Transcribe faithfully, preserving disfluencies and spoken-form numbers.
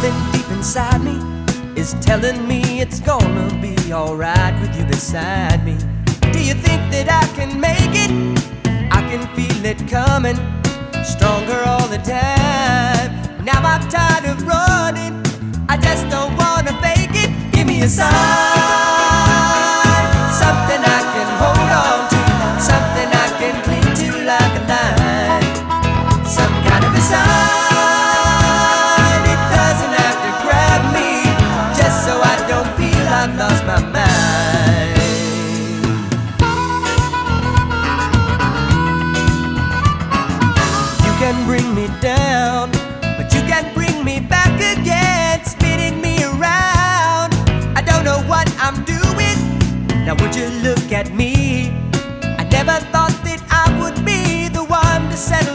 Something deep inside me is telling me it's gonna be alright with you beside me. Do you think that I can make it? I can feel it coming, stronger all the time. Now I'm tired of running, I just don't wanna fake it. Give me a sign, something I can hold on to, something I can cling to like a line. Some kind of a sign, it doesn't have to grab me, just so I don't feel I've lost my mind. You can bring me down, but you can bring me back again, spinning me around. I don't know what I'm doing. Now would you look at me? I never thought that I would be the one to settle